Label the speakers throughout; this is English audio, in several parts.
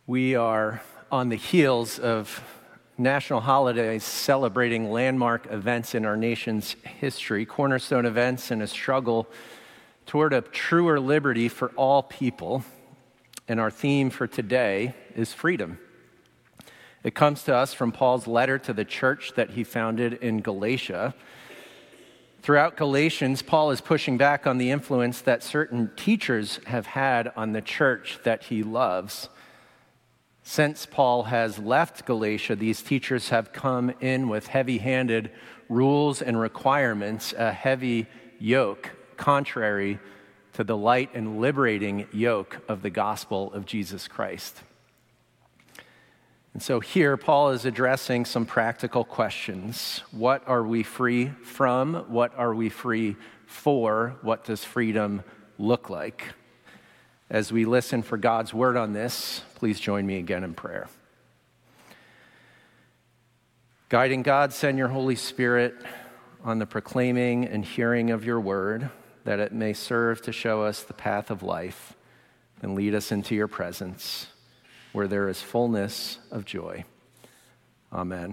Speaker 1: We are on the heels of national holidays celebrating landmark events in our nation's history, cornerstone events in a struggle toward a truer liberty for all people. And our theme for today is freedom. It comes to us from Paul's letter to the church that he founded in Galatia. Throughout Galatians, Paul is pushing back on the influence that certain teachers have had on the church that he loves. Since Paul has left Galatia, these teachers have come in with heavy-handed rules and requirements, a heavy yoke, contrary to the light and liberating yoke of the gospel of Jesus Christ. And so here, Paul is addressing some practical questions. What are we free from? What are we free for? What does freedom look like? As we listen for God's word on this, please join me again in prayer. Guiding God, send your Holy Spirit on the proclaiming and hearing of your word, that it may serve to show us the path of life and lead us into your presence, where there is fullness of joy. Amen.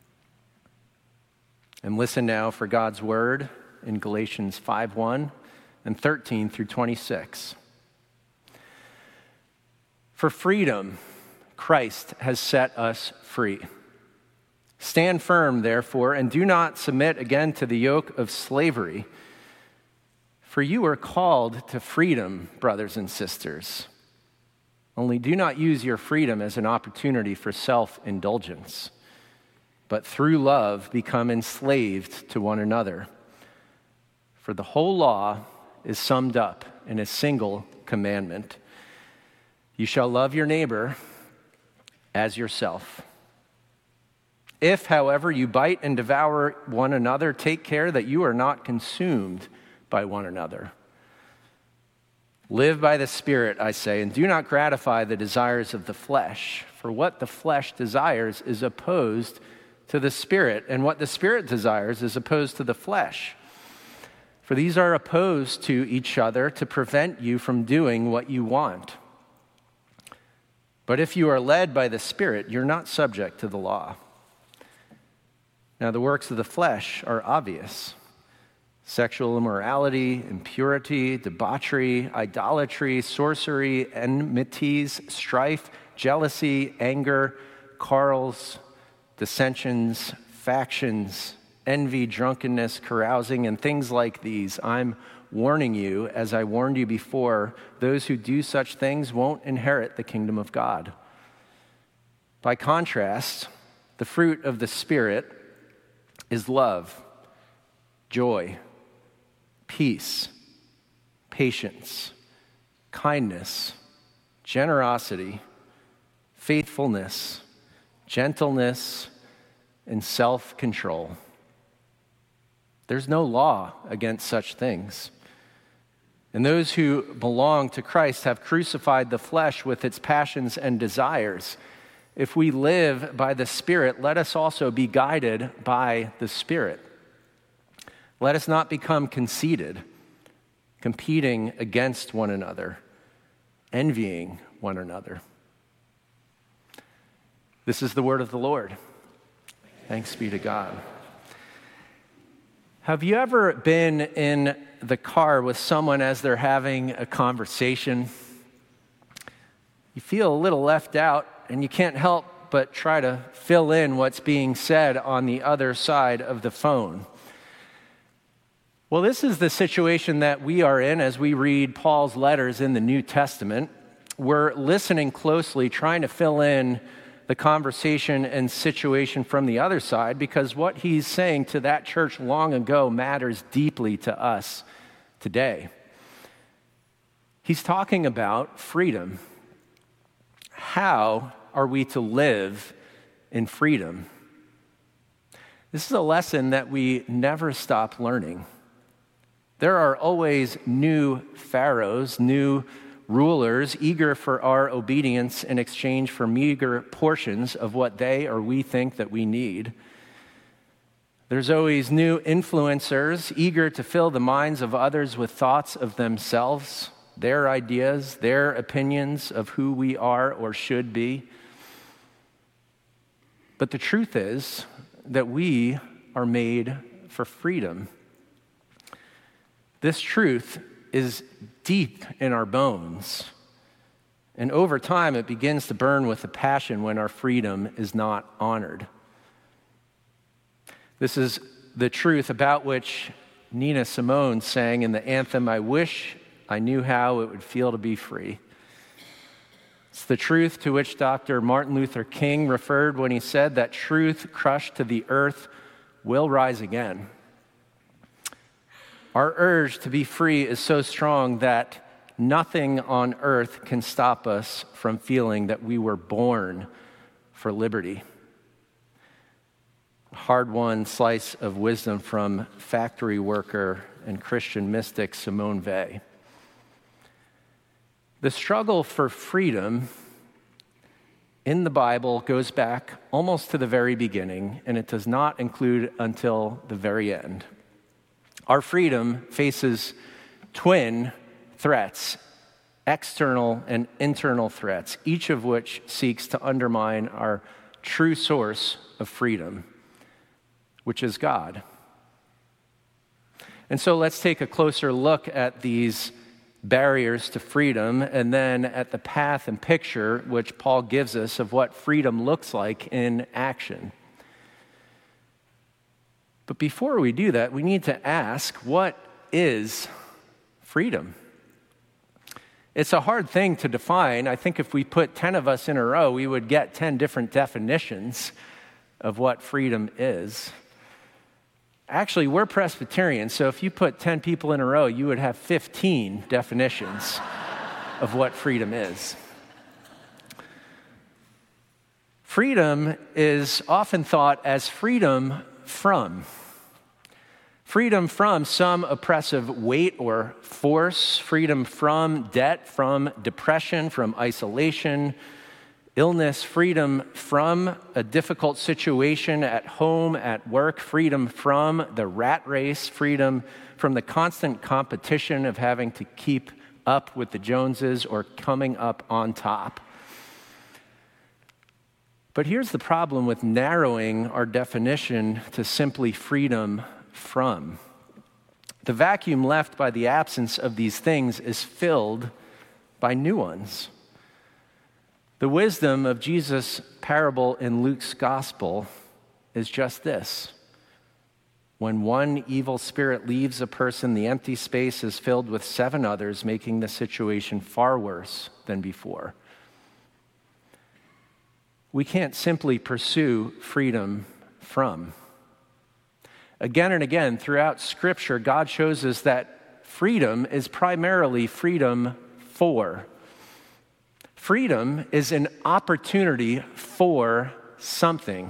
Speaker 1: And listen now for God's word in Galatians 5:1 and 13 through 26. For freedom, Christ has set us free. Stand firm, therefore, and do not submit again to the yoke of slavery. For you are called to freedom, brothers and sisters. Only do not use your freedom as an opportunity for self-indulgence, but through love become enslaved to one another. For the whole law is summed up in a single commandment. You shall love your neighbor as yourself. If, however, you bite and devour one another, take care that you are not consumed by one another. Live by the Spirit, I say, and do not gratify the desires of the flesh. For what the flesh desires is opposed to the Spirit, and what the Spirit desires is opposed to the flesh. For these are opposed to each other to prevent you from doing what you want. But if you are led by the Spirit, you're not subject to the law. Now the works of the flesh are obvious: sexual immorality, impurity, debauchery, idolatry, sorcery, enmities, strife, jealousy, anger, quarrels, dissensions, factions, envy, drunkenness, carousing, and things like these. I'm warning you, as I warned you before, those who do such things won't inherit the kingdom of God. By contrast, the fruit of the Spirit is love, joy, peace, patience, kindness, generosity, faithfulness, gentleness, and self-control. There's no law against such things. And those who belong to Christ have crucified the flesh with its passions and desires. If we live by the Spirit, let us also be guided by the Spirit. Let us not become conceited, competing against one another, envying one another. This is the word of the Lord. Thanks be to God. Have you ever been in the car with someone as they're having a conversation? You feel a little left out, and you can't help but try to fill in what's being said on the other side of the phone. Well, this is the situation that we are in as we read Paul's letters in the New Testament. We're listening closely, trying to fill in the conversation and situation from the other side, because what he's saying to that church long ago matters deeply to us today. He's talking about freedom. How are we to live in freedom? This is a lesson that we never stop learning. There are always new pharaohs, new rulers, eager for our obedience in exchange for meager portions of what they or we think that we need. There's always new influencers, eager to fill the minds of others with thoughts of themselves, their ideas, their opinions of who we are or should be. But the truth is that we are made for freedom. This truth is deep in our bones. And over time, it begins to burn with a passion when our freedom is not honored. This is the truth about which Nina Simone sang in the anthem, "I wish I knew how it would feel to be free." It's the truth to which Dr. Martin Luther King referred when he said that truth crushed to the earth will rise again. Our urge to be free is so strong that nothing on earth can stop us from feeling that we were born for liberty. A hard-won slice of wisdom from factory worker and Christian mystic Simone Weil. The struggle for freedom in the Bible goes back almost to the very beginning, and it does not include until the very end. Our freedom faces twin threats, external and internal threats, each of which seeks to undermine our true source of freedom, which is God. And so let's take a closer look at these barriers to freedom and then at the path and picture which Paul gives us of what freedom looks like in action. But before we do that, we need to ask, what is freedom? It's a hard thing to define. I think if we put 10 of us in a row, we would get 10 different definitions of what freedom is. Actually, we're Presbyterian, so if you put 10 people in a row, you would have 15 definitions of what freedom is. Freedom is often thought as freedom from some oppressive weight or force, freedom from debt, from depression, from isolation, illness, freedom from a difficult situation at home, at work, freedom from the rat race, freedom from the constant competition of having to keep up with the Joneses or coming up on top. But here's the problem with narrowing our definition to simply freedom from. The vacuum left by the absence of these things is filled by new ones. The wisdom of Jesus' parable in Luke's gospel is just this. When one evil spirit leaves a person, the empty space is filled with 7 others, making the situation far worse than before. We can't simply pursue freedom from. Again and again, throughout Scripture, God shows us that freedom is primarily freedom for. Freedom is an opportunity for something.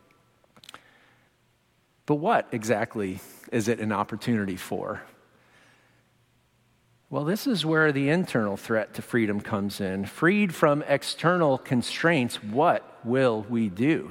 Speaker 1: But what exactly is it an opportunity for? Well, this is where the internal threat to freedom comes in. Freed from external constraints, what will we do?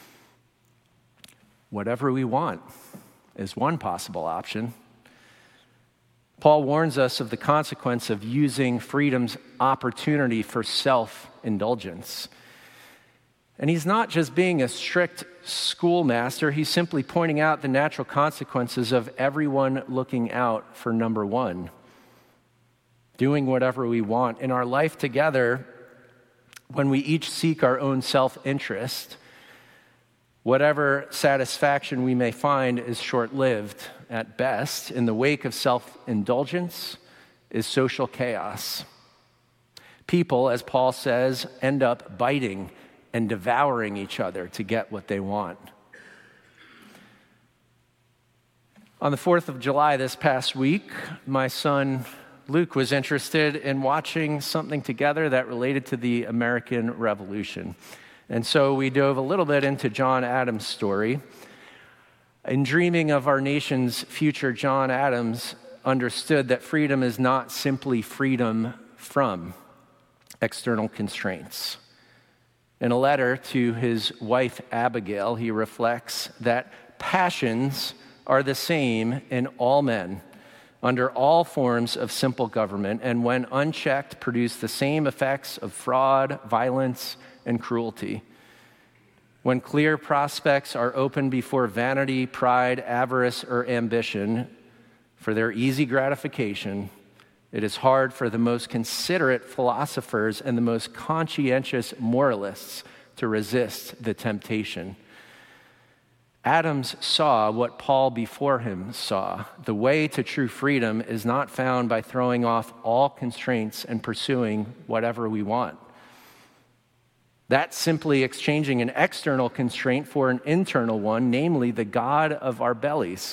Speaker 1: Whatever we want is one possible option. Paul warns us of the consequence of using freedom's opportunity for self-indulgence. And he's not just being a strict schoolmaster, he's simply pointing out the natural consequences of everyone looking out for number one. Doing whatever we want. In our life together, when we each seek our own self-interest, whatever satisfaction we may find is short-lived at best. In the wake of self-indulgence is social chaos. People, as Paul says, end up biting and devouring each other to get what they want. On the 4th of July this past week, my son Luke was interested in watching something together that related to the American Revolution. And so we dove a little bit into John Adams' story. In dreaming of our nation's future, John Adams understood that freedom is not simply freedom from external constraints. In a letter to his wife, Abigail, he reflects that passions are the same in all men, under all forms of simple government, and when unchecked, produce the same effects of fraud, violence, and cruelty. When clear prospects are open before vanity, pride, avarice, or ambition for their easy gratification, it is hard for the most considerate philosophers and the most conscientious moralists to resist the temptation. Adams saw what Paul before him saw. The way to true freedom is not found by throwing off all constraints and pursuing whatever we want. That's simply exchanging an external constraint for an internal one, namely the God of our bellies.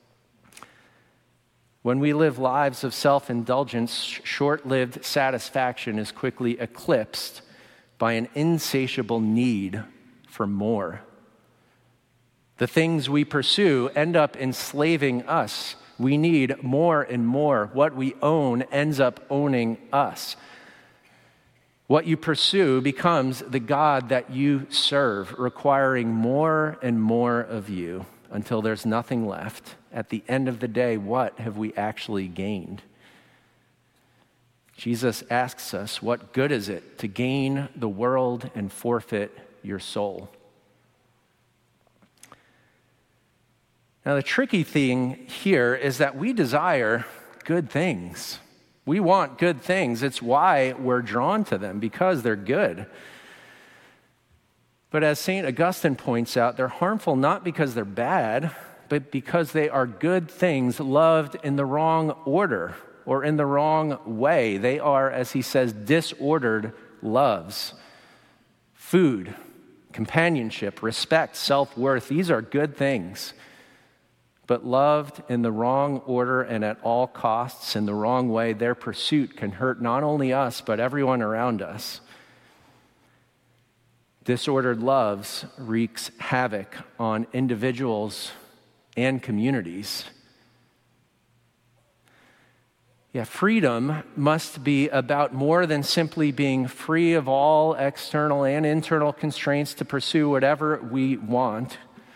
Speaker 1: When we live lives of self-indulgence, short-lived satisfaction is quickly eclipsed by an insatiable need for more. The things we pursue end up enslaving us. We need more and more. What we own ends up owning us. What you pursue becomes the God that you serve, requiring more and more of you until there's nothing left. At the end of the day, what have we actually gained? Jesus asks us, what good is it to gain the world and forfeit your soul? Now, the tricky thing here is that we desire good things. We want good things. It's why we're drawn to them, because they're good. But as St. Augustine points out, they're harmful not because they're bad, but because they are good things loved in the wrong order or in the wrong way. They are, as he says, disordered loves. Food, companionship, respect, self-worth, these are good things. But loved in the wrong order and at all costs in the wrong way, their pursuit can hurt not only us, but everyone around us. Disordered loves wreaks havoc on individuals and communities. Freedom must be about more than simply being free of all external and internal constraints to pursue whatever we want.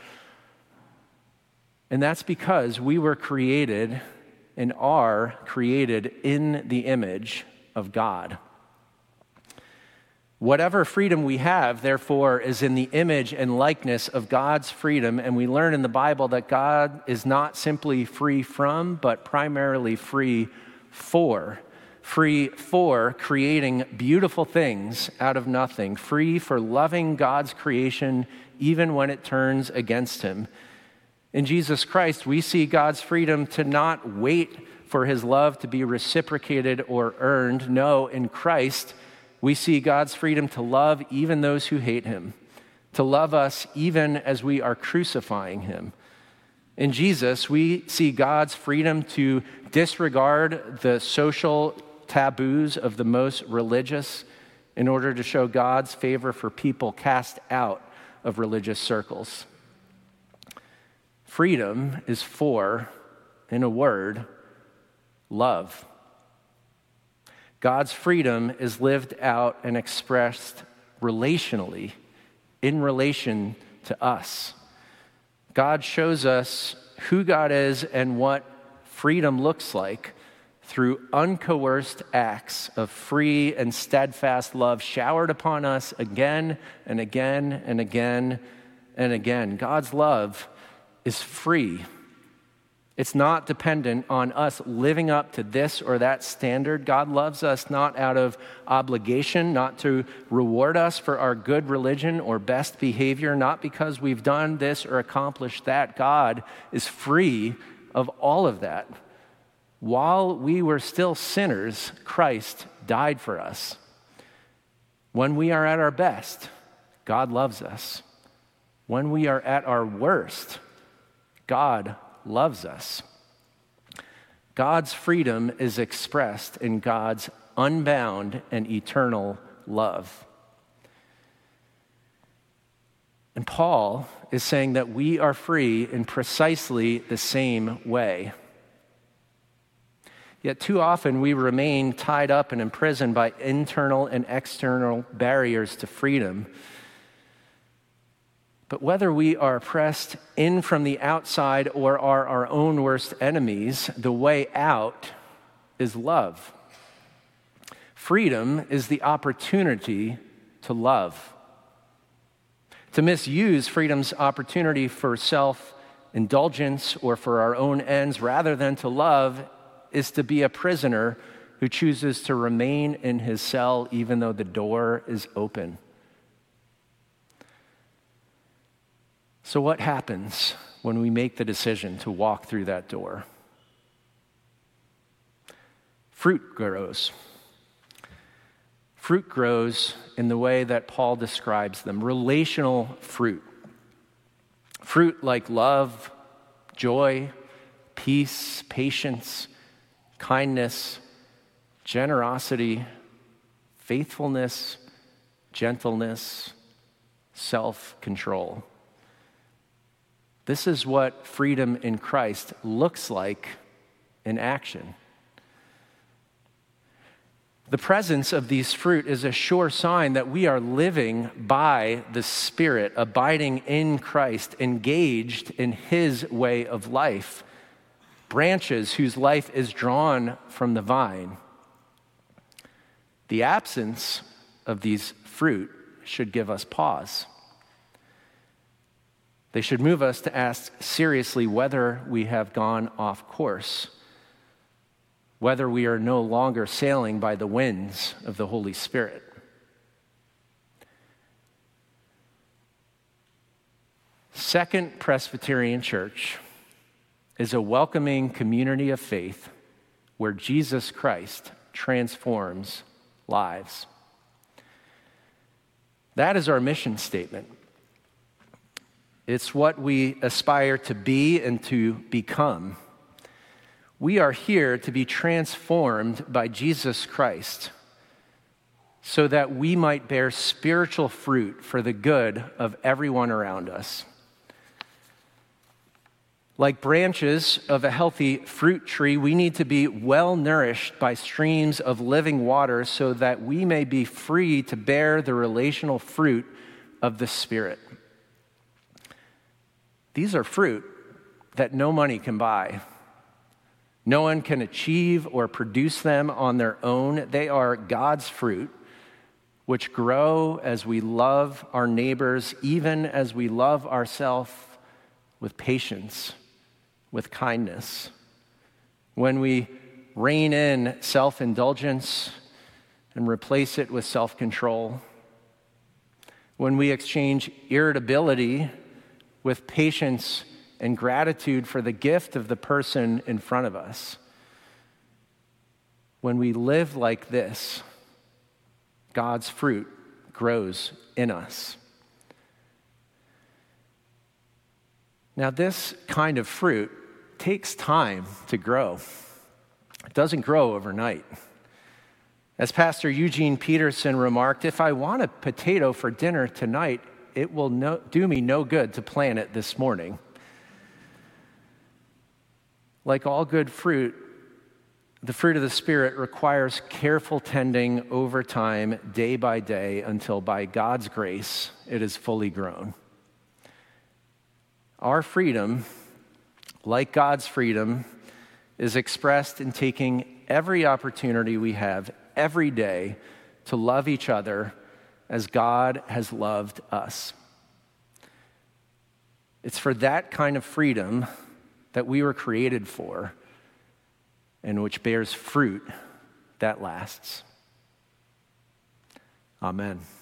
Speaker 1: And that's because we were created and are created in the image of God. Whatever freedom we have, therefore, is in the image and likeness of God's freedom, and we learn in the Bible that God is not simply free from, but primarily free for creating beautiful things out of nothing, free for loving God's creation even when it turns against him. In Jesus Christ, we see God's freedom to not wait for his love to be reciprocated or earned. No, in Christ, we see God's freedom to love even those who hate him, to love us even as we are crucifying him. In Jesus, we see God's freedom to disregard the social taboos of the most religious in order to show God's favor for people cast out of religious circles. Freedom is for, in a word, love. God's freedom is lived out and expressed relationally, in relation to us. God shows us who God is and what freedom looks like through uncoerced acts of free and steadfast love showered upon us again and again and again and again. God's love is free. It's not dependent on us living up to this or that standard. God loves us not out of obligation, not to reward us for our good religion or best behavior, not because we've done this or accomplished that. God is free of all of that. While we were still sinners, Christ died for us. When we are at our best, God loves us. When we are at our worst, God loves us. God's freedom is expressed in God's unbound and eternal love. And Paul is saying that we are free in precisely the same way. Yet too often we remain tied up and imprisoned by internal and external barriers to freedom. But whether we are pressed in from the outside or are our own worst enemies, the way out is love. Freedom is the opportunity to love. To misuse freedom's opportunity for self-indulgence or for our own ends rather than to love is to be a prisoner who chooses to remain in his cell even though the door is open. So what happens when we make the decision to walk through that door? Fruit grows. Fruit grows in the way that Paul describes them, relational fruit. Fruit like love, joy, peace, patience, kindness, generosity, faithfulness, gentleness, self-control. This is what freedom in Christ looks like in action. The presence of these fruit is a sure sign that we are living by the Spirit, abiding in Christ, engaged in His way of life, branches whose life is drawn from the vine. The absence of these fruit should give us pause. They should move us to ask seriously whether we have gone off course, whether we are no longer sailing by the winds of the Holy Spirit. Second Presbyterian Church is a welcoming community of faith where Jesus Christ transforms lives. That is our mission statement. It's what we aspire to be and to become. We are here to be transformed by Jesus Christ so that we might bear spiritual fruit for the good of everyone around us. Like branches of a healthy fruit tree, we need to be well nourished by streams of living water so that we may be free to bear the relational fruit of the Spirit. These are fruit that no money can buy. No one can achieve or produce them on their own. They are God's fruit, which grow as we love our neighbors, even as we love ourselves with patience, with kindness. When we rein in self-indulgence and replace it with self-control. When we exchange irritability with patience and gratitude for the gift of the person in front of us. When we live like this, God's fruit grows in us. Now, this kind of fruit takes time to grow. It doesn't grow overnight. As Pastor Eugene Peterson remarked, if I want a potato for dinner tonight, it will do me no good to plant it this morning. Like all good fruit, the fruit of the Spirit requires careful tending over time, day by day, until by God's grace it is fully grown. Our freedom, like God's freedom, is expressed in taking every opportunity we have every day to love each other as God has loved us. It's for that kind of freedom that we were created for and which bears fruit that lasts. Amen.